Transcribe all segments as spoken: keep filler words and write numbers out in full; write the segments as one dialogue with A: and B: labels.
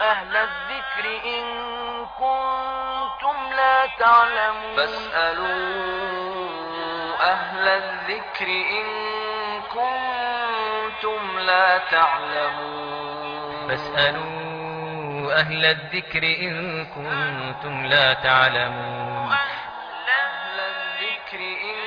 A: أهل الذكر إن كنتم لا تعلمون فاسألوا أهل الذكر إن كنتم لا تعلمون
B: فاسألوا أهل الذكر إن كنتم لا تعلمون
A: أهل الذكر إن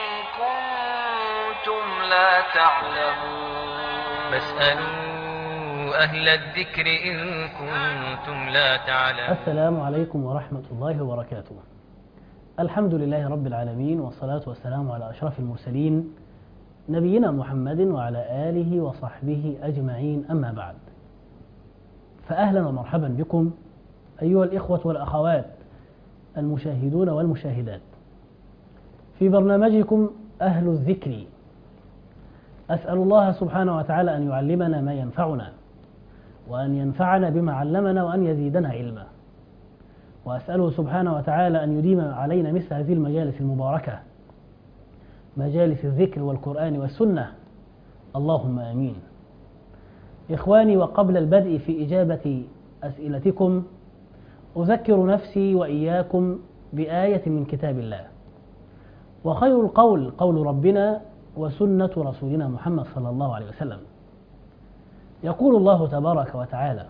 A: كنتم لا تعلمون
B: فاسألوا أهل الذكر إن كنتم لا تعلمون.
C: السلام عليكم ورحمة الله وبركاته. الحمد لله رب العالمين، والصلاة والسلام على أشرف المرسلين نبينا محمد وعلى آله وصحبه أجمعين، أما بعد، فأهلا ومرحبا بكم أيها الإخوة والأخوات المشاهدون والمشاهدات في برنامجكم أهل الذكر. أسأل الله سبحانه وتعالى أن يعلمنا ما ينفعنا، وأن ينفعنا بما علمنا، وأن يزيدنا علما، وأسأله سبحانه وتعالى أن يديم علينا مثل هذه المجالس المباركة، مجالس الذكر والقرآن والسنة، اللهم آمين. إخواني، وقبل البدء في إجابة أسئلتكم أذكر نفسي وإياكم بآية من كتاب الله، وخير القول قول ربنا وسنة رسولنا محمد صلى الله عليه وسلم. يقول الله تبارك وتعالى: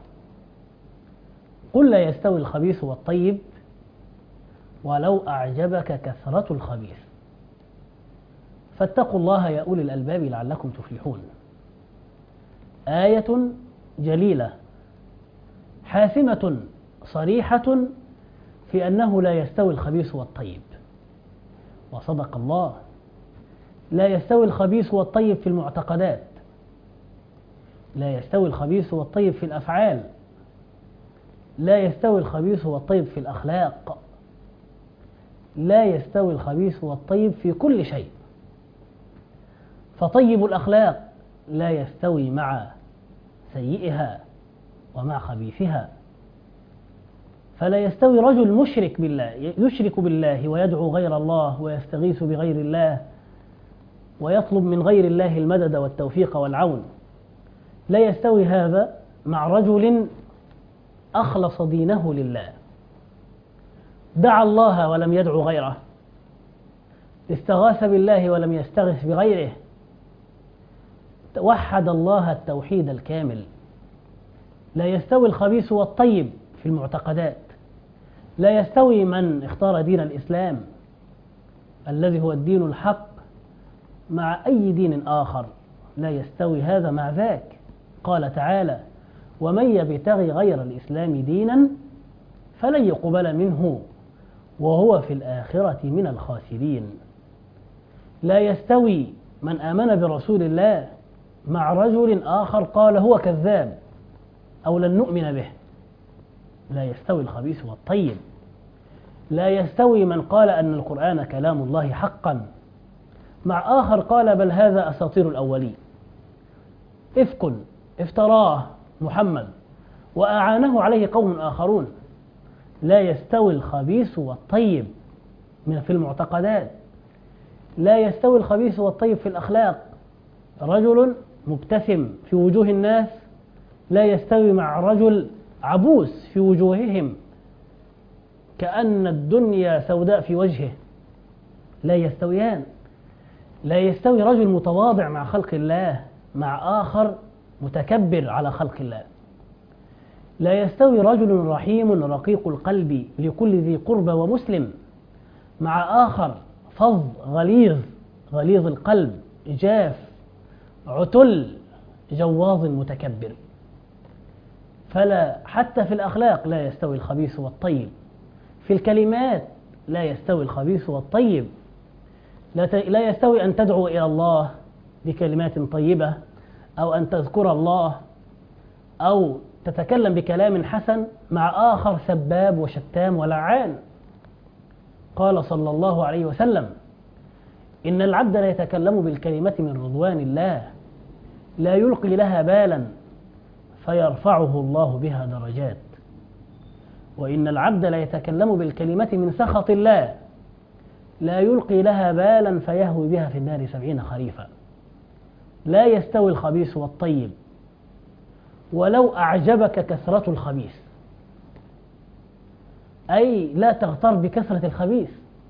C: قل لا يستوي الخبيث والطيب ولو أعجبك كثرة الخبيث فاتقوا الله يا أولي الألباب لعلكم تفلحون. آية جليلة حاسمة صريحة في أنه لا يستوي الخبيث والطيب، وصدق الله. لا يستوي الخبيث والطيب في المعتقدات، لا يستوي الخبيث والطيب في الأفعال، لا يستوي الخبيث والطيب في الأخلاق، لا يستوي الخبيث والطيب في كل شيء. فطيب الأخلاق لا يستوي مع سيئها ومع خبيثها. فلا يستوي رجل مشرك بالله، يشرك بالله ويدعو غير الله ويستغيث بغير الله ويطلب من غير الله المدد والتوفيق والعون، لا يستوي هذا مع رجل أخلص دينه لله، دعا الله ولم يدعو غيره، استغاث بالله ولم يستغث بغيره، وحد الله التوحيد الكامل. لا يستوي الخبيث والطيب في المعتقدات، لا يستوي من اختار دين الإسلام الذي هو الدين الحق مع أي دين آخر، لا يستوي هذا مع ذاك. قال تعالى: ومن يبتغي غير الإسلام دينا فلن يقبل منه وهو في الآخرة من الخاسرين. لا يستوي من آمن برسول الله مع رجل آخر قال هو كذاب أو لن نؤمن به، لا يستوي الخبيث والطيب. لا يستوي من قال أن القرآن كلام الله حقا مع آخر قال بل هذا أساطير الأولين، إفك افتراه محمد وأعانه عليه قوم آخرون. لا يستوي الخبيث والطيب من في المعتقدات، لا يستوي الخبيث والطيب في الأخلاق. رجل مبتسم في وجوه الناس لا يستوي مع رجل عبوس في وجوههم كأن الدنيا سوداء في وجهه، لا يستويان. لا يستوي رجل متواضع مع خلق الله مع آخر متكبر على خلق الله. لا يستوي رجل رحيم رقيق القلب لكل ذي قربى ومسلم مع آخر فظ غليظ غليظ القلب جاف عتل جواظ متكبر. فلا حتى في الأخلاق لا يستوي الخبيث والطيب، في الكلمات لا يستوي الخبيث والطيب. لا يستوي أن تدعو إلى الله بكلمات طيبة، أو أن تذكر الله، أو تتكلم بكلام حسن مع آخر سباب وشتام ولعان. قال صلى الله عليه وسلم: إن العبد لا يتكلم بالكلمة من رضوان الله لا يلقي لها بالا فيرفعه الله بها درجات، وإن العبد لا يتكلم بالكلمة من سخط الله لا يلقي لها بالا فيهوي بها في النار سبعين خريفا. لا يستوي الخبيث والطيب. ولو أعجبك كثرة الخبيث، أي لا تغتر بكثرة الخبيث،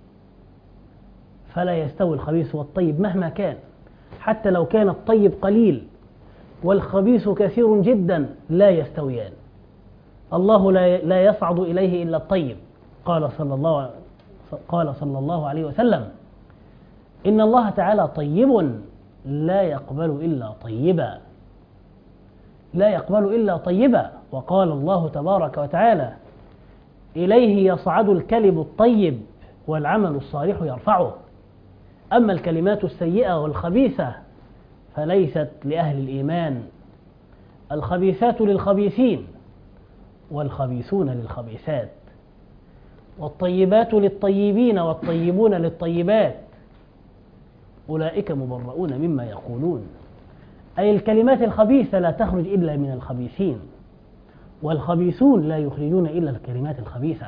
C: فلا يستوي الخبيث والطيب مهما كان، حتى لو كان الطيب قليل والخبيث كثير جدا لا يستويان. الله لا يصعد إليه إلا الطيب. قال صلى الله قال صلى الله عليه وسلم: إن الله تعالى طيب لا يقبل إلا طيبا، لا يقبل إلا طيبا. وقال الله تبارك وتعالى: إليه يصعد الكلم الطيب والعمل الصالح يرفعه، أما الكلمات السيئة والخبيثة فليست لأهل الإيمان. الخبيثات للخبيثين والخبيثون للخبيثات، والطيبات للطيبين والطيبون للطيبات، أولئك مبرؤون مما يقولون. أي الكلمات الخبيثة لا تخرج إلا من الخبيثين، والخبيثون لا يخرجون إلا الكلمات الخبيثة،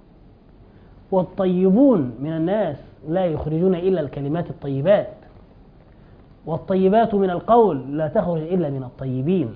C: والطيبون من الناس لا يخرجون إلا الكلمات الطيبات، والطيبات من القول لا تخرج إلا من الطيبين.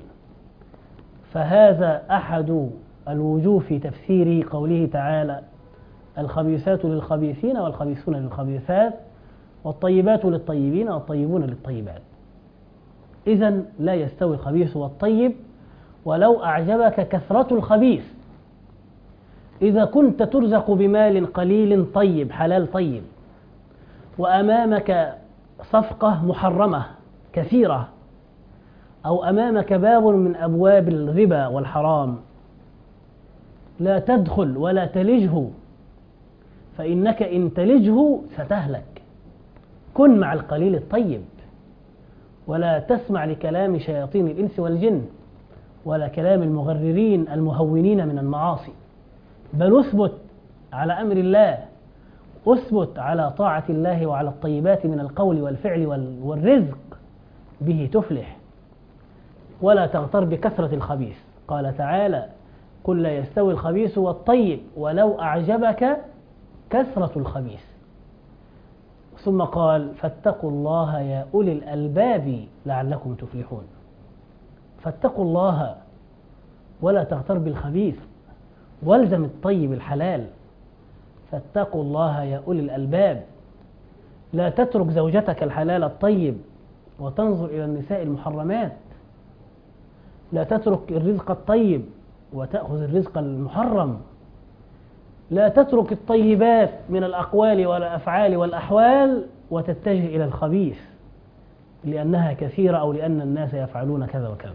C: فهذا أحد الوجوه في تفسير قوله تعالى: الخبيثات للخبيثين والخبيثون للخبيثات والطيبات للطيبين والطيبون للطيبات. إذن لا يستوي الخبيث والطيب ولو أعجبك كثرة الخبيث. إذا كنت ترزق بمال قليل طيب حلال طيب، وأمامك صفقة محرمة كثيرة، أو أمامك باب من أبواب الربا والحرام، لا تدخل ولا تلجه، فإنك إن تلجه ستهلك. كن مع القليل الطيب، ولا تسمع لكلام شياطين الإنس والجن ولا كلام المغررين المهونين من المعاصي، بل اثبت على أمر الله، اثبت على طاعة الله وعلى الطيبات من القول والفعل والرزق، به تفلح. ولا تغتر بكثرة الخبيث. قال تعالى: قل لا يستوي الخبيث والطيب ولو أعجبك كثرة الخبيث. ثم قال: فاتقوا الله يا أولي الألباب لعلكم تفلحون. فاتقوا الله ولا تغتر بالخبيث، والزم الطيب الحلال. فاتقوا الله يا أولي الألباب. لا تترك زوجتك الحلال الطيب وتنظر إلى النساء المحرمات، لا تترك الرزق الطيب وتأخذ الرزق المحرم، لا تترك الطيبات من الأقوال والأفعال والأحوال وتتجه إلى الخبيث لأنها كثيرة أو لأن الناس يفعلون كذا وكذا.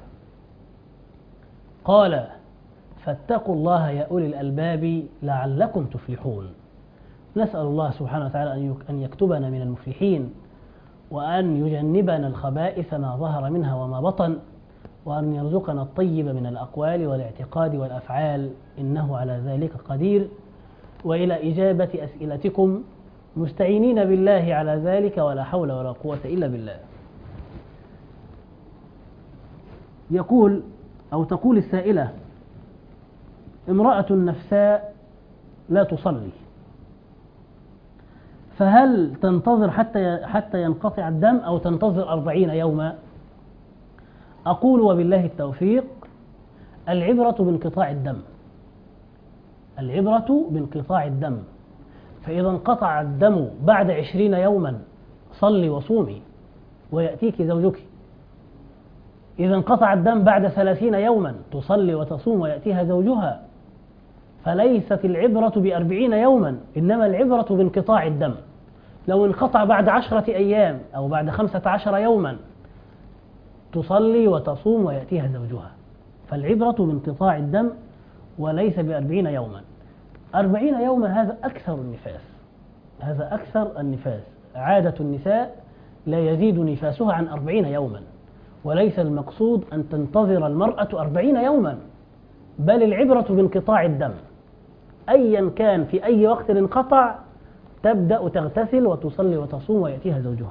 C: قال: فاتقوا الله يا أولي الألباب لعلكم تفلحون. نسأل الله سبحانه وتعالى أن يكتبنا من المفلحين، وأن يجنبنا الخبائث ما ظهر منها وما بطن، وأن يرزقنا الطيب من الأقوال والاعتقاد والأفعال، إنه على ذلك قدير. وإلى إجابة أسئلتكم مستعينين بالله على ذلك، ولا حول ولا قوة إلا بالله. يقول أو تقول السائلة: امرأة نفساء لا تصلي، فهل تنتظر حتى حتى ينقطع الدم أو تنتظر أربعين يوما؟ أقول وبالله التوفيق: العبرة بانقطاع الدم، العبرة بانقطاع الدم. فإذا انقطع الدم بعد عشرين يوما صلي وصومي ويأتيك زوجك. إذا انقطع الدم بعد ثلاثين يوما تصلي وتصوم ويأتيها زوجها. فليست العبرة بأربعين يوما، إنما العبرة بانقطاع الدم. لو انقطع بعد عشرة أيام أو بعد خمسة عشر يوما تصلي وتصوم ويأتيها زوجها. فالعبرة بانقطاع الدم وليس بأربعين يوما. أربعين يوما هذا أكثر النفاس، هذا أكثر النفاس. عادة النساء لا يزيد نفاسها عن أربعين يوما، وليس المقصود أن تنتظر المرأة أربعين يوما، بل العبرة بانقطاع الدم. أيا كان في أي وقت انقطع تبدأ تغتسل وتصلي وتصوم ويأتيها زوجها.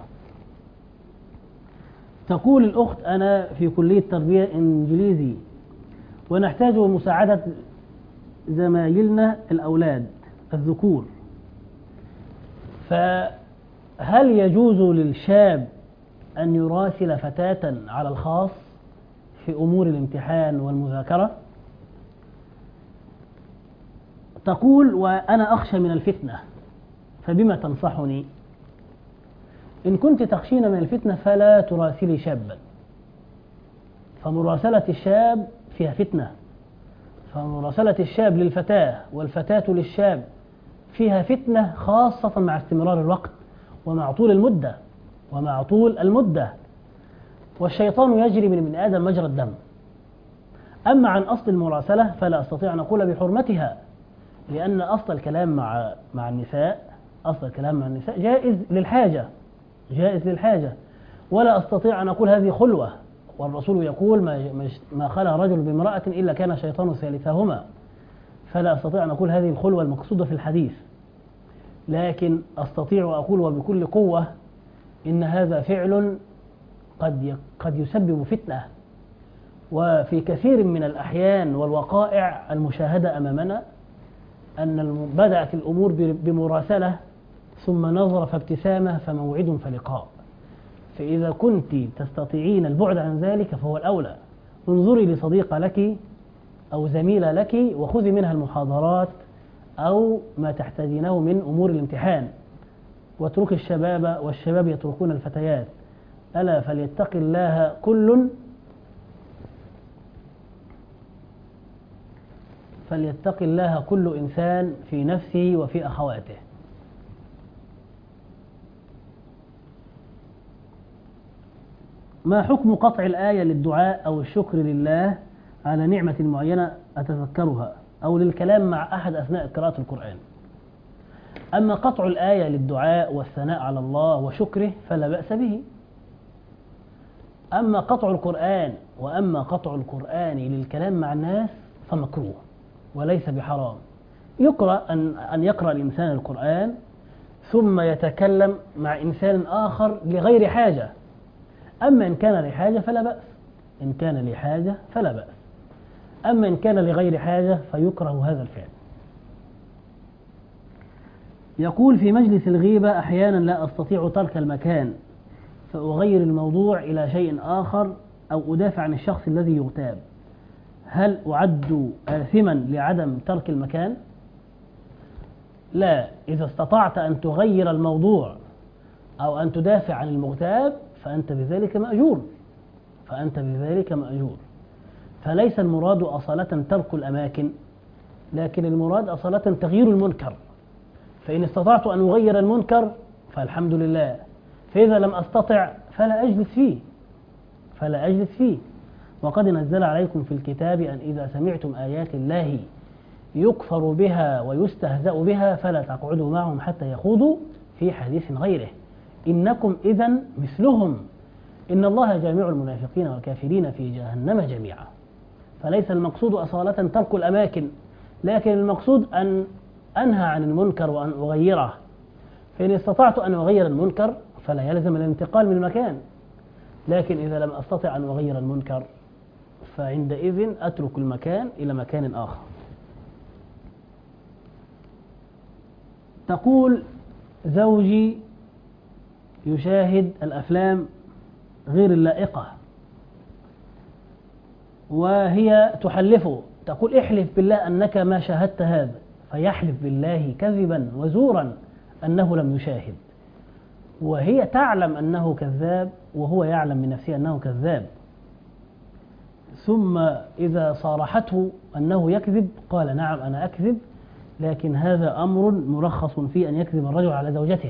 C: تقول الأخت: أنا في كلية تربية إنجليزي ونحتاج مساعدة زمايلنا الأولاد الذكور، فهل يجوز للشاب أن يراسل فتاة على الخاص في أمور الامتحان والمذاكرة. تقول: وأنا أخشى من الفتنة فبما تنصحني؟ إن كنت تخشين من الفتنة فلا تراسلي شابا، فمراسلة الشاب فيها فتنة، فمراسلة الشاب للفتاة والفتاة للشاب فيها فتنة، خاصة مع استمرار الوقت ومع طول المدة ومع طول المدة والشيطان يجري من ابن آدم مجرى الدم. أما عن أصل المراسلة فلا أستطيع أن أقول بحرمتها، لأن أصل الكلام مع مع النساء أصل الكلام مع النساء جائز للحاجة جائز للحاجة ولا أستطيع أن أقول هذه خلوة، والرسول يقول: ما ما خلا رجل بامرأة إلا كان الشيطان ثالثهما، فلا أستطيع أن أقول هذه الخلوة المقصودة في الحديث. لكن أستطيع أقول وبكل قوة إن هذا فعل قد قد يسبب فتنة، وفي كثير من الأحيان والوقائع المشاهدة أمامنا أن بدأت الأمور بمراسلة ثم نظر فابتسامة فموعد فلقاء. فإذا كنت تستطيعين البعد عن ذلك فهو الأولى. انظري لصديقة لك أو زميلة لك وخذي منها المحاضرات أو ما تحتاجينه من أمور الامتحان، واترك الشباب والشباب يتركون الفتيات. ألا فليتق الله كل فليتق الله كل إنسان في نفسه وفي أخواته. ما حكم قطع الآية للدعاء أو الشكر لله على نعمة معينة أتذكرها، أو للكلام مع أحد أثناء قراءة القرآن؟ أما قطع الآية للدعاء والثناء على الله وشكره فلا بأس به. أما قطع القرآن وأما قطع القرآن للكلام مع الناس فمكروه وليس بحرام. يقرأ أن أن يقرأ الإنسان القرآن ثم يتكلم مع إنسان آخر لغير حاجة. أما إن كان لحاجة فلا بأس إن كان لحاجة فلا بأس أما إن كان لغير حاجة فيكره هذا الفعل. يقول: في مجلس الغيبة أحيانا لا أستطيع ترك المكان فأغير الموضوع إلى شيء آخر أو أدافع عن الشخص الذي يغتاب، هل أعد آثما لعدم ترك المكان؟ لا، إذا استطعت أن تغير الموضوع أو أن تدافع عن المغتاب فأنت بذلك مأجور فأنت بذلك مأجور فليس المراد أصالة ترك الأماكن، لكن المراد أصالة تغيير المنكر. فإن استطعت أن أغير المنكر فالحمد لله، فإذا لم أستطع فلا أجلس فيه فلا أجلس فيه وقد نزل عليكم في الكتاب أن إذا سمعتم آيات الله يكفر بها ويستهزأ بها فلا تقعدوا معهم حتى يخوضوا في حديث غيره إنكم إذن مثلهم إن الله جامع المنافقين والكافرين في جهنم جميعا. فليس المقصود أصالة ترك الأماكن، لكن المقصود أن أنهى عن المنكر وأن أغيره. فإن استطعت أن أغير المنكر فلا يلزم الانتقال من المكان، لكن إذا لم أستطع أن أغير المنكر فعندئذ أترك المكان إلى مكان آخر. تقول: زوجي يشاهد الأفلام غير اللائقة وهي تحلفه، تقول: احلف بالله أنك ما شاهدت هذا، فيحلف بالله كذبا وزورا أنه لم يشاهد، وهي تعلم أنه كذاب وهو يعلم من نفسه أنه كذاب. ثم إذا صارحته أنه يكذب قال: نعم أنا أكذب، لكن هذا أمر مرخص فيه أن يكذب الرجل على زوجته.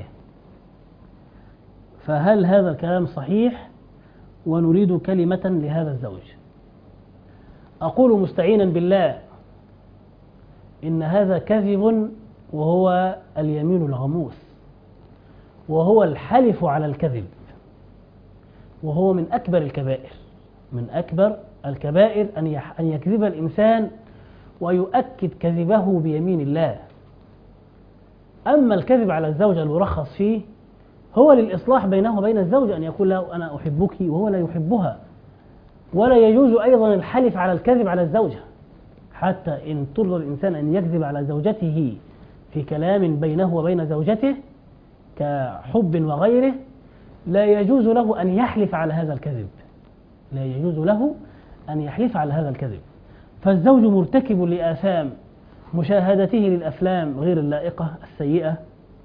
C: فهل هذا الكلام صحيح؟ ونريد كلمة لهذا الزوج. أقول مستعينا بالله إن هذا كذب، وهو اليمين الغموس، وهو الحلف على الكذب، وهو من أكبر الكبائر من أكبر الكبائر أن يكذب الإنسان ويؤكد كذبه بيمين الله. أما الكذب على الزوجة المرخص فيه هو للإصلاح بينه وبين الزوج، أن يقول له أنا أحبك وهو لا يحبها. ولا يجوز أيضا الحلف على الكذب على الزوجة، حتى إن اضطر الإنسان أن يكذب على زوجته في كلام بينه وبين زوجته كحب وغيره، لا يجوز له أن يحلف على هذا الكذب لا يجوز له أن يحلف على هذا الكذب. فالزوج مرتكب لآثام مشاهدته للأفلام غير اللائقة السيئة،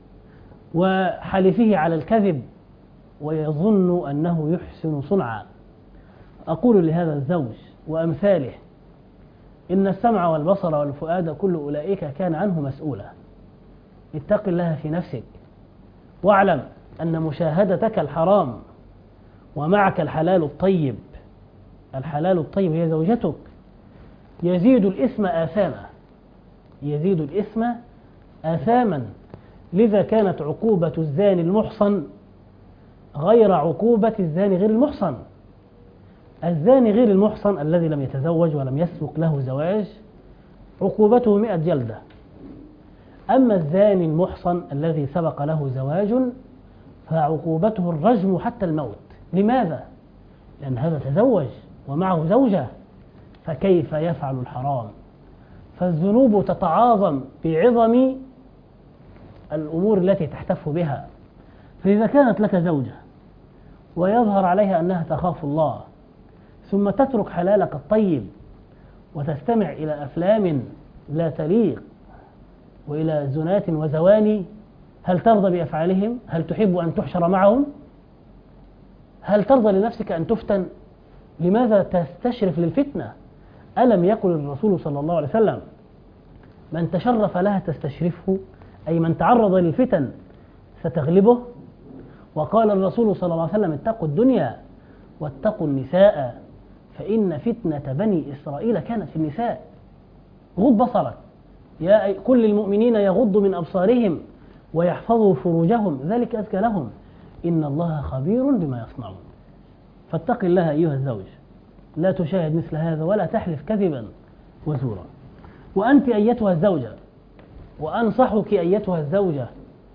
C: وحلفه على الكذب ويظن أنه يحسن صنعا. أقول لهذا الزوج وأمثاله: إن السمع والبصر والفؤاد كل أولئك كان عنه مسؤولا. اتق الله في نفسك، واعلم أن مشاهدتك الحرام ومعك الحلال الطيب، الحلال الطيب هي زوجتك، يزيد الإثم آثاما، يزيد الإثم آثاما. لذا كانت عقوبة الزاني المحصن غير عقوبة الزاني غير المحصن. الزاني غير المحصن الذي لم يتزوج ولم يسبق له زواج عقوبته مئة جلدة. أما الزاني المحصن الذي سبق له زواج فعقوبته الرجم حتى الموت. لماذا؟ لأن هذا تزوج ومعه زوجة، فكيف يفعل الحرام؟ فالذنوب تتعاظم بعظم الأمور التي تحتف بها. فإذا كانت لك زوجة ويظهر عليها أنها تخاف الله، ثم تترك حلالك الطيب وتستمع إلى أفلام لا تليق وإلى زنات وزواني، هل ترضى بأفعالهم؟ هل تحب أن تحشر معهم؟ هل ترضى لنفسك أن تفتن؟ لماذا تستشرف للفتنة؟ ألم يقل الرسول صلى الله عليه وسلم: من تشرف لها تستشرفه، أي من تعرض للفتن ستغلبه. وقال الرسول صلى الله عليه وسلم: اتقوا الدنيا واتقوا النساء فإن فتنة بني إسرائيل كانت في النساء. غض بصرك، يا كل المؤمنين يغضوا من أبصارهم ويحفظوا فروجهم ذلك أزكى لهم إن الله خبير بما يصنعون. فاتق الله أيها الزوج، لا تشاهد مثل هذا ولا تحلف كذبا وزورا. وأنت أيتها الزوجة، وأنصحك أيتها الزوجة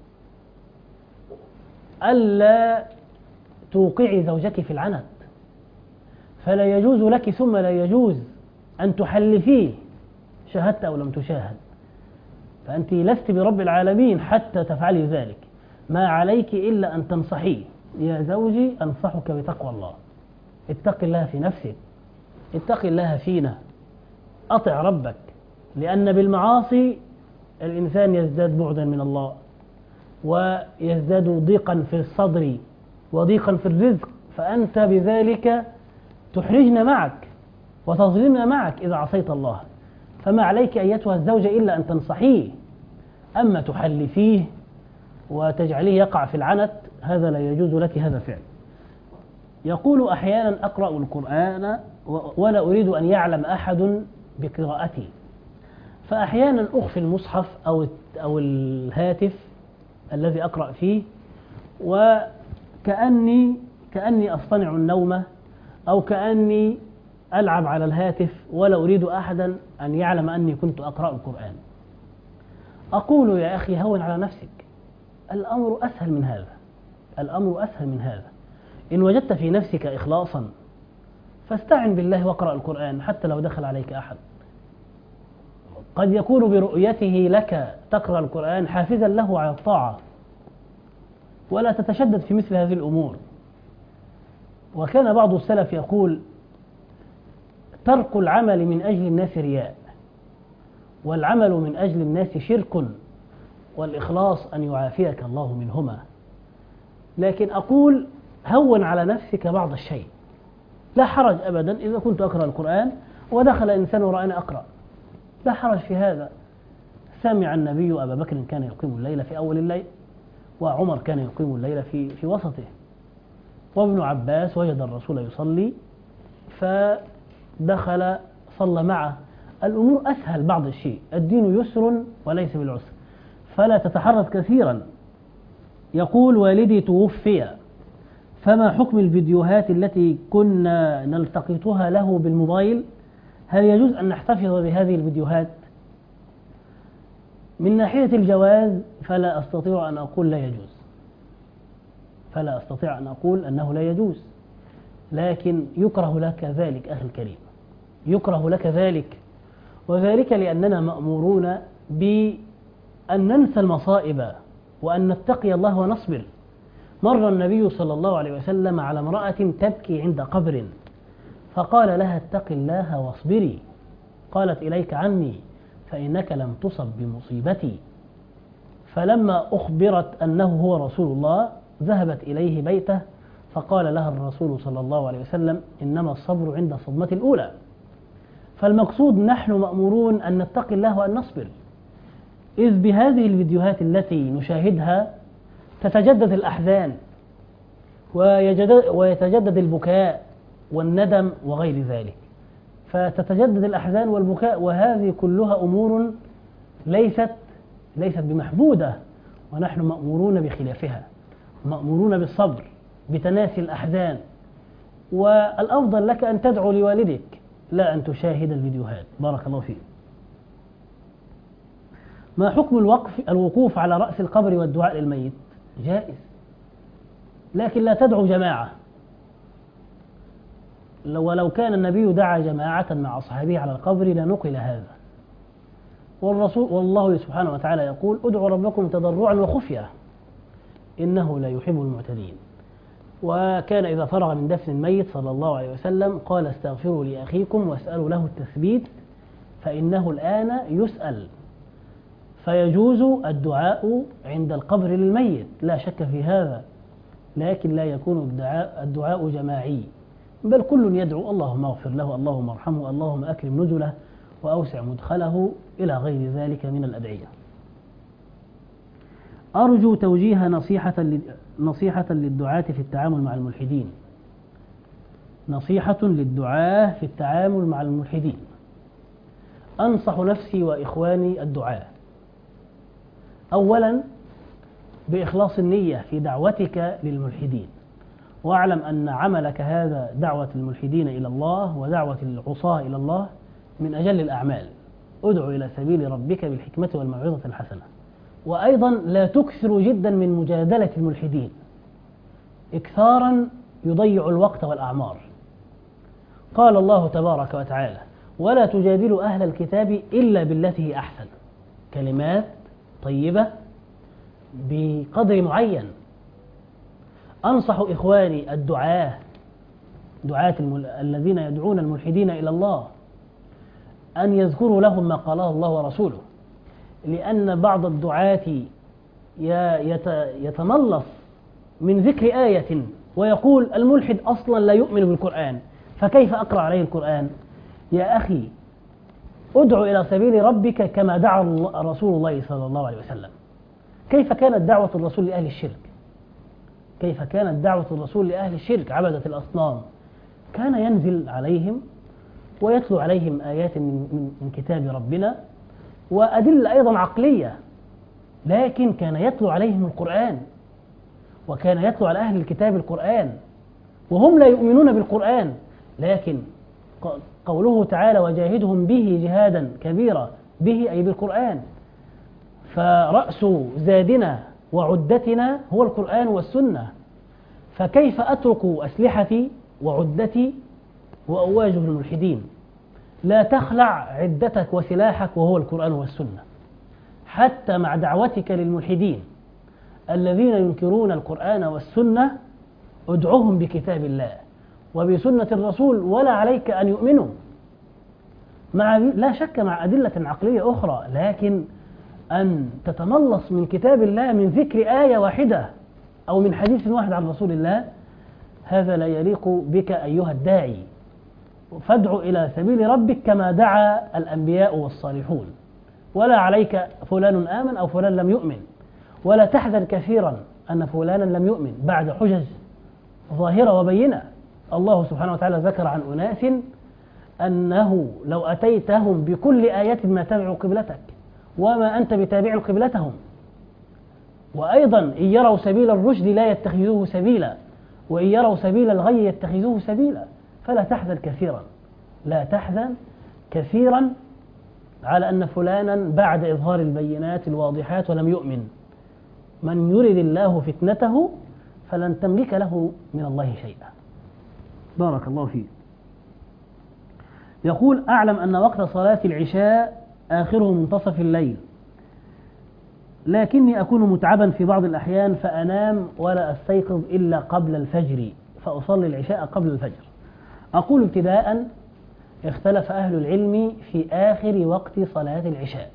C: ألا توقعي زوجك في العنت، فلا يجوز لك ثم لا يجوز أن تحلفيه شاهدت أو لم تشاهد، فأنت لست برب العالمين حتى تفعلي ذلك. ما عليك إلا أن تنصحيه. يا زوجي أنصحك بتقوى الله، اتق الله في نفسك، اتق الله فينا، أطع ربك، لأن بالمعاصي الإنسان يزداد بعدا من الله ويزداد ضيقا في الصدر وضيقا في الرزق، فأنت بذلك تحرجنا معك وتظلمنا معك إذا عصيت الله. فما عليك أيتها الزوجة إلا أن تنصحيه، أما تحلفيه وتجعليه يقع في العنت هذا لا يجوز لك هذا فعل. يقول: أحيانا أقرأ القرآن ولا أريد أن يعلم أحد بقراءتي، فأحيانا أخفي المصحف أو أو الهاتف الذي أقرأ فيه، وكأني كأني أصطنع النوم أو كأني ألعب على الهاتف ولا أريد أحدا أن يعلم أني كنت أقرأ القرآن. أقول: يا أخي هون على نفسك، الأمر أسهل من هذا، الأمر أسهل من هذا. إن وجدت في نفسك إخلاصا فاستعن بالله واقرأ القرآن حتى لو دخل عليك أحد. قد يكون برؤيته لك تقرأ القرآن حافزا له على الطاعة، ولا تتشدد في مثل هذه الأمور. وكان بعض السلف يقول: ترك العمل من أجل الناس رياء، والعمل من أجل الناس شرك، والإخلاص أن يعافيك الله منهما. لكن أقول: هون على نفسك بعض الشيء، لا حرج أبدا إذا كنت أقرأ القرآن ودخل إنسان ورأينا أقرأ، لا حرج في هذا. سمع النبي أبا بكر كان يقيم الليل في أول الليل، وعمر كان يقيم الليل في في وسطه، وابن عباس وجد الرسول يصلي فدخل صلى معه. الأمور أسهل بعض الشيء، الدين يسر وليس بالعسر، فلا تتحرك كثيرا. يقول: والدي توفي، فما حكم الفيديوهات التي كنا نلتقطها له بالموبايل؟ هل يجوز أن نحتفظ بهذه الفيديوهات؟ من ناحية الجواز فلا أستطيع أن أقول لا يجوز، فلا أستطيع أن أقول أنه لا يجوز، لكن يكره لك ذلك أخي الكريم، يكره لك ذلك، وذلك لأننا مأمورون بأن ننسى المصائب وأن نتقي الله ونصبر. مر النبي صلى الله عليه وسلم على امرأة تبكي عند قبر، فقال لها اتق الله واصبري. قالت إليك عني فإنك لم تصب بمصيبتي. فلما أخبرت أنه هو رسول الله ذهبت إليه بيته، فقال لها الرسول صلى الله عليه وسلم إنما الصبر عند الصدمة الأولى. فالمقصود نحن مأمورون أن نتقي الله وأن نصبر، إذ بهذه الفيديوهات التي نشاهدها تتجدد الأحزان ويتجدد البكاء والندم وغير ذلك، فتتجدد الأحزان والبكاء، وهذه كلها أمور ليست ليست بمحمودة، ونحن مأمورون بخلافها، مأمورون بالصبر بتناسي الأحزان. والأفضل لك أن تدعو لوالدك لا أن تشاهد الفيديوهات. بارك الله فيك. ما حكم الوقف الوقوف على رأس القبر والدعاء للميت؟ جائز، لكن لا تدعو جماعة. ولو كان النبي دعا جماعة مع أصحابه على القبر لنقل هذا. والرسول والله سبحانه وتعالى يقول ادعوا ربكم تضرعا وخفية إنه لا يحب المعتدين. وكان إذا فرغ من دفن الميت صلى الله عليه وسلم قال استغفروا لأخيكم واسألوا له التثبيت فإنه الآن يسأل. فيجوز الدعاء عند القبر للميت لا شك في هذا، لكن لا يكون الدعاء, الدعاء جماعي، بل كل يدعو اللهم اغفر له، اللهم ارحمه، اللهم أكرم نزله وأوسع مدخله إلى غير ذلك من الأدعية. أرجو توجيه نصيحة نصيحة للدعاة في التعامل مع الملحدين. نصيحة للدعاة في التعامل مع الملحدين. أنصح نفسي وإخواني الدعاة أولا بإخلاص النية في دعوتك للملحدين، واعلم أن عملك هذا دعوة الملحدين إلى الله ودعوة العصاة إلى الله من أجل الأعمال. ادعو إلى سبيل ربك بالحكمة والموعظة الحسنة. وأيضا لا تكثر جدا من مجادلة الملحدين، إكثارا يضيع الوقت والأعمار. قال الله تبارك وتعالى ولا تجادلوا أهل الكتاب إلا بالتي هي أحسن. كلمات طيبة بقدر معين. أنصح إخواني الدعاة دعاة المل... الذين يدعون الملحدين إلى الله أن يذكروا لهم ما قاله الله ورسوله، لأن بعض الدعاة يت... يتملص من ذكر آية ويقول الملحد أصلا لا يؤمن بالقرآن فكيف أقرأ عليه القرآن؟ يا أخي ادعو إلى سبيل ربك كما دعا رسول الله صلى الله عليه وسلم. كيف كانت دعوة الرسول لأهل الشرك؟ كيف كانت دعوة الرسول لأهل الشرك عبدة الأصنام؟ كان ينزل عليهم ويتلو عليهم آيات من, من كتاب ربنا وأدلة أيضا عقلية، لكن كان يتلو عليهم القرآن، وكان يتلو على أهل الكتاب القرآن وهم لا يؤمنون بالقرآن. لكن قوله تعالى وجاهدهم به جهادا كبيرا، به أي بالقرآن. فرأس زادنا وعدتنا هو القرآن والسنة، فكيف أترك أسلحتي وعدتي وأواجه الملحدين؟ لا تخلع عدتك وسلاحك وهو القرآن والسنة. حتى مع دعوتك للملحدين الذين ينكرون القرآن والسنة ادعوهم بكتاب الله وبسنة الرسول ولا عليك أن يؤمنوا، مع لا شك مع أدلة عقلية أخرى، لكن أن تتملص من كتاب الله من ذكر آية واحدة أو من حديث واحد عن رسول الله، هذا لا يليق بك أيها الداعي. فادع إلى سبيل ربك كما دعا الأنبياء والصالحون، ولا عليك فلان آمن أو فلان لم يؤمن، ولا تحزن كثيرا أن فلانا لم يؤمن بعد حجج ظاهرة وبينة. الله سبحانه وتعالى ذكر عن أناس أنه لو أتيتهم بكل آية ما تبعوا قبلتك وما أنت بتابع قبلتهم. وأيضا إن يروا سبيل الرشد لا يتخذوه سبيلا، وإن يروا سبيل الغي يتخذوه سبيلا. فلا تحزن كثيرا لا تحزن كثيرا على أن فلانا بعد إظهار البينات الواضحات ولم يؤمن. من يرد الله فتنته فلن تملك له من الله شيئا. بارك الله فيك. يقول أعلم أن وقت صلاة العشاء آخره منتصف الليل، لكني أكون متعبا في بعض الأحيان فأنام ولا أستيقظ إلا قبل الفجر، فأصلي العشاء قبل الفجر. أقول ابتداء: اختلف أهل العلم في آخر وقت صلاة العشاء،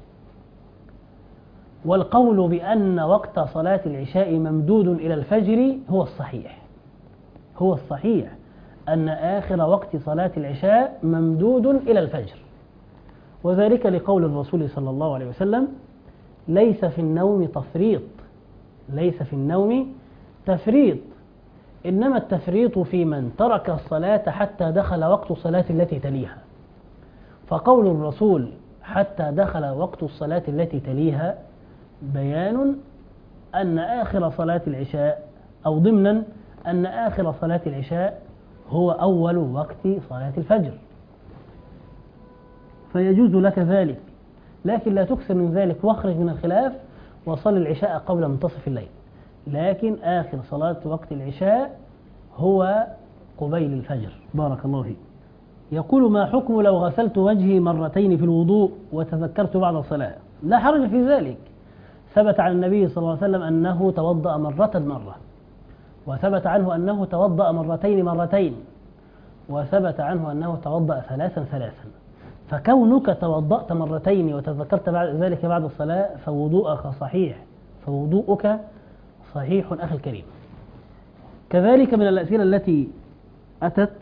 C: والقول بأن وقت صلاة العشاء ممدود إلى الفجر هو الصحيح، هو الصحيح أن آخر وقت صلاة العشاء ممدود إلى الفجر، وذلك لقول الرسول صلى الله عليه وسلم: ليس في النوم تفريط، ليس في النوم تفريط، إنما التفريط في من ترك الصلاة حتى دخل وقت الصلاة التي تليها. فقول الرسول حتى دخل وقت الصلاة التي تليها بيان أن آخر صلاة العشاء، أو ضمنا أن آخر صلاة العشاء هو أول وقت صلاة الفجر، فيجوز لك ذلك، لكن لا تكثر من ذلك واخرج من الخلاف وصل العشاء قبل منتصف الليل، لكن آخر صلاة وقت العشاء هو قبيل الفجر. بارك الله فيك. يقول: ما حكم لو غسلت وجهي مرتين في الوضوء وتذكرت بعد الصلاة؟ لا حرج في ذلك، ثبت عن النبي صلى الله عليه وسلم أنه توضأ مرة مرة، وثبت عنه أنه توضأ مرتين مرتين، وثبت عنه أنه توضأ ثلاثا ثلاثا، فكونك توضأت مرتين وتذكرت بعد ذلك بعد الصلاة فوضوءك صحيح، فوضوءك صحيح أخي الكريم. كذلك من الأسئلة التي أتت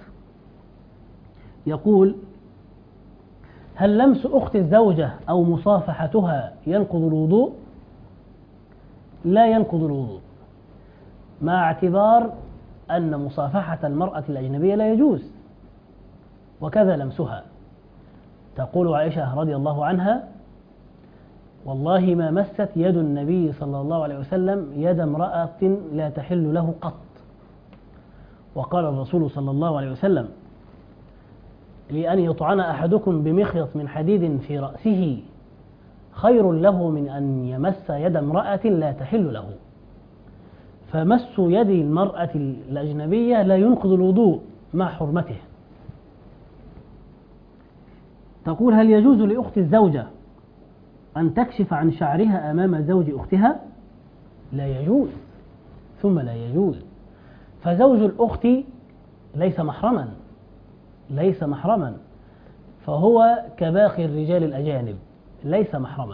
C: يقول: هل لمس أخت الزوجة أو مصافحتها ينقض الوضوء؟ لا ينقض الوضوء، مع اعتبار أن مصافحة المرأة الأجنبية لا يجوز، وكذا لمسها. تقول عائشة رضي الله عنها: والله ما مست يد النبي صلى الله عليه وسلم يد امرأة لا تحل له قط. وقال الرسول صلى الله عليه وسلم: لأن يطعن أحدكم بمخيط من حديد في رأسه خير له من أن يمس يد امرأة لا تحل له. فمس يد المرأة الأجنبية لا ينقض الوضوء مع حرمته. تقول: هل يجوز لأخت الزوجة أن تكشف عن شعرها أمام زوج أختها؟ لا يجوز، ثم لا يجوز، فزوج الأخت ليس محرما، ليس محرما، فهو كباقي الرجال الأجانب ليس محرما.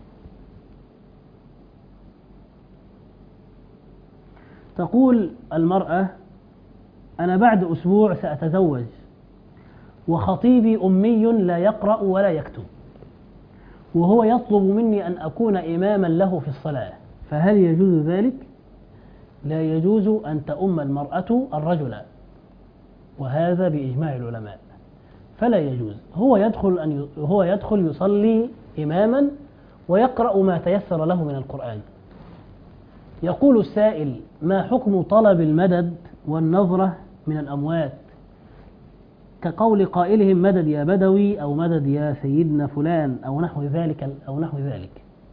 C: تقول المرأة: أنا بعد أسبوع سأتزوج، وخطيبي أمي لا يقرأ ولا يكتب، وهو يطلب مني أن أكون إماما له في الصلاة، فهل يجوز ذلك؟ لا يجوز أن تؤم المرأة الرجل، وهذا بإجماع العلماء، فلا يجوز. هو يدخل أن هو يدخل يصلي إماما ويقرأ ما تيسر له من القرآن. يقول السائل: ما حكم طلب المدد والنظرة من الأموات، كقول قائلهم مدد يا بدوي أو مدد يا سيدنا فلان أو نحو ذلك أو نحو ذلك؟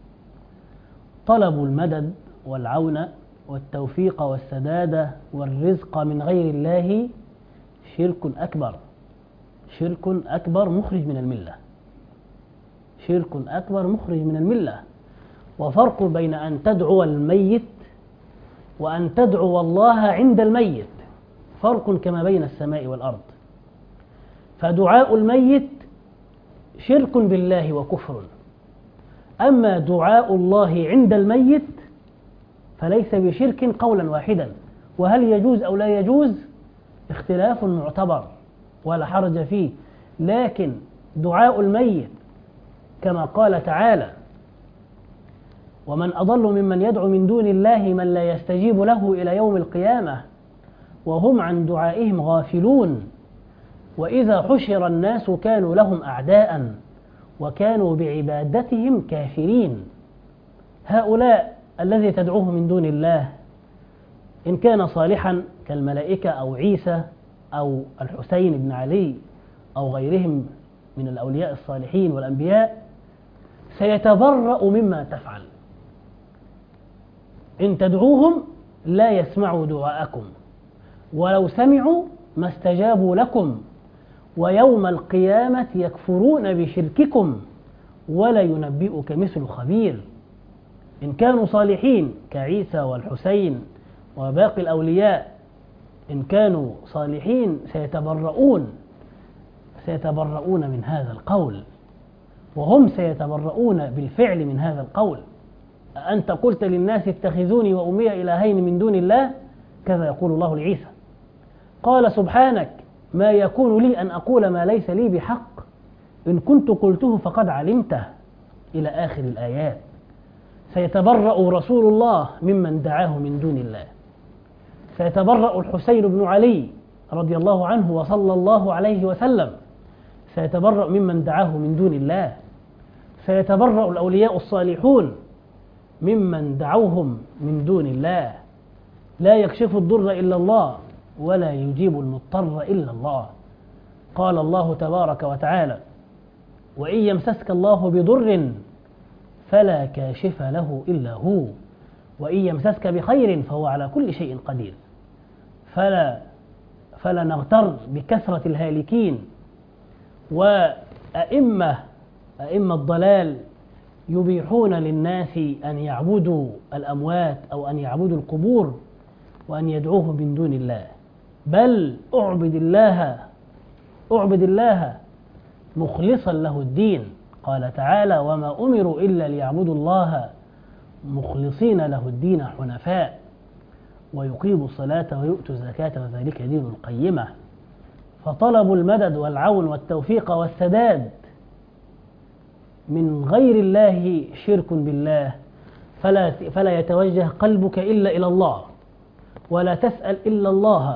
C: طلب المدد والعون والتوفيق والسداد والرزق من غير الله شرك أكبر، شرك أكبر مخرج من الملة، شرك أكبر مخرج من الملة. وفرق بين أن تدعو الميت وأن تدعو الله عند الميت، فرق كما بين السماء والأرض. فدعاء الميت شرك بالله وكفر، أما دعاء الله عند الميت فليس بشرك قولا واحدا. وهل يجوز أو لا يجوز اختلاف معتبر ولا حرج فيه، لكن دعاء الميت كما قال تعالى: ومن أضل ممن يدعو من دون الله من لا يستجيب له إلى يوم القيامة وهم عن دعائهم غافلون، وإذا حشر الناس كانوا لهم أعداء وكانوا بعبادتهم كافرين. هؤلاء الذي تدعوه من دون الله إن كان صالحا كالملائكة أو عيسى أو الحسين بن علي أو غيرهم من الأولياء الصالحين والأنبياء سيتبرأ مما تفعل. إن تدعوهم لا يسمعوا دعاءكم، ولو سمعوا ما استجابوا لكم، ويوم القيامة يكفرون بشرككم ولا ينبئك مثل خبير. إن كانوا صالحين كعيسى والحسين وباقي الأولياء، إن كانوا صالحين سيتبرؤون سيتبرؤون من هذا القول، وهم سيتبرؤون بالفعل من هذا القول. أنت قلت للناس اتخذوني وأمي إلهين من دون الله، كذا يقول الله لعيسى. قال سبحانك ما يكون لي أن أقول ما ليس لي بحق، إن كنت قلته فقد علمته، إلى آخر الآيات. سيتبرأ رسول الله ممن دعاه من دون الله، سيتبرأ الحسين بن علي رضي الله عنه وصلى الله عليه وسلم، سيتبرأ ممن دعاه من دون الله، سيتبرأ الأولياء الصالحون ممن دعوهم من دون الله. لا يكشف الضر إلا الله ولا يجيب المضطر إلا الله. قال الله تبارك وتعالى وإن يمسسك الله بضر فلا كاشف له إلا هو، وإن يمسسك بخير فهو على كل شيء قدير. فلا فلا نغتر بكثرة الهالكين وأئمة أئمة الضلال يبيحون للناس أن يعبدوا الأموات أو أن يعبدوا القبور وأن يدعوه من دون الله، بل أعبد الله أعبد الله مخلصا له الدين. قال تعالى وما أمروا إلا ليعبدوا الله مخلصين له الدين حنفاء ويقيموا الصلاة ويؤتوا الزكاة وذلك دين القيمة. فطلب المدد والعون والتوفيق والسداد من غير الله شرك بالله، فلا فلا يتوجه قلبك إلا إلى الله، ولا تسأل إلا الله.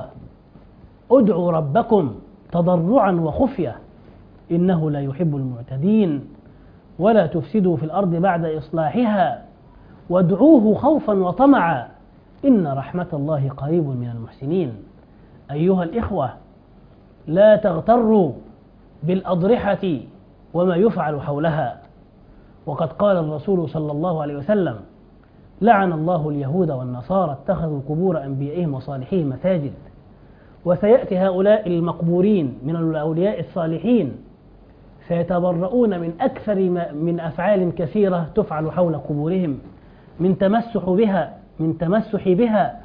C: ادعوا ربكم تضرعا وخفية إنه لا يحب المعتدين، ولا تفسدوا في الأرض بعد إصلاحها وادعوه خوفا وطمعا إن رحمة الله قريب من المحسنين. أيها الإخوة، لا تغتروا بالأضرحة وما يفعل حولها، وقد قال الرسول صلى الله عليه وسلم لعن الله اليهود والنصارى اتخذوا قبور أنبيائهم وصالحين مساجد. وسيأتي هؤلاء المقبورين من الأولياء الصالحين سيتبرؤون من أكثر من أفعال كثيرة تفعل حول قبورهم، من تمسح بها من تمسح بها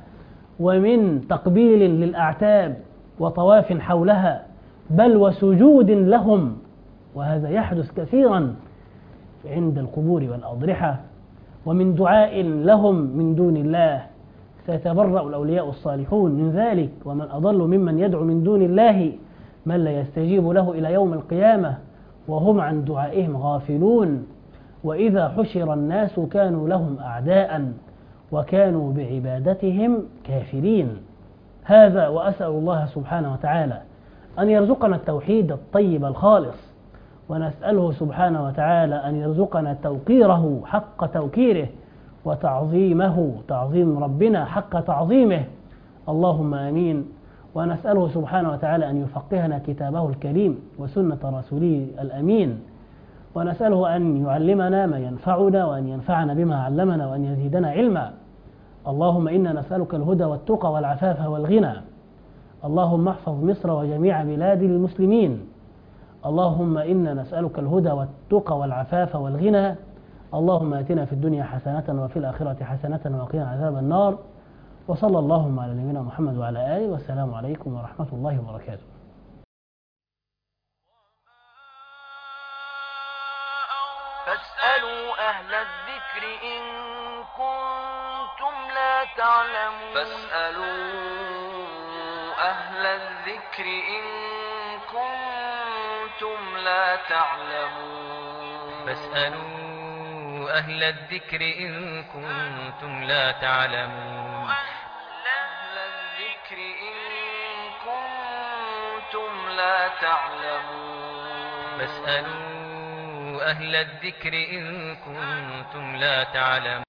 C: ومن تقبيل للأعتاب وطواف حولها، بل وسجود لهم، وهذا يحدث كثيرا عند القبور والأضرحة، ومن دعاء لهم من دون الله. سيتبرأ الأولياء الصالحون من ذلك، ومن أضل ممن يدعو من دون الله من لا يستجيب له إلى يوم القيامة وهم عن دعائهم غافلون. وإذا حشر الناس كانوا لهم أعداء وكانوا بعبادتهم كافرين. هذا وأسأل الله سبحانه وتعالى أن يرزقنا التوحيد الطيب الخالص، ونسأله سبحانه وتعالى أن يرزقنا توقيره حق توقيره وتعظيمه تعظيم ربنا حق تعظيمه، اللهم آمين. ونسأله سبحانه وتعالى أن يفقهنا كتابه الكريم وسنة رسوله الأمين، ونسأله أن يعلمنا ما ينفعنا وأن ينفعنا بما علمنا وأن يزيدنا علما. اللهم إنا نسألك الهدى والتقى والعفاف والغنى. اللهم احفظ مصر وجميع بلاد المسلمين. اللهم إنا نسألك الهدى والتقى والعفاف والغنى. اللهم آتنا في الدنيا حسنة وفي الآخرة حسنة وقنا عذاب النار. وصلى اللهم على نبينا محمد وعلى آله، والسلام عليكم ورحمة الله وبركاته.
A: فاسألوا أهل الذكر إن كنتم لا تعلمون فاسألوا أهل الذكر إن كنتم لا تعلمون
B: فاسألوا أهل الذكر إن كنتم لا تعلمون
A: أهل الذكر إن كنتم لا تعلمون
B: فاسألوا أهل الذكر إن كنتم لا تعلمون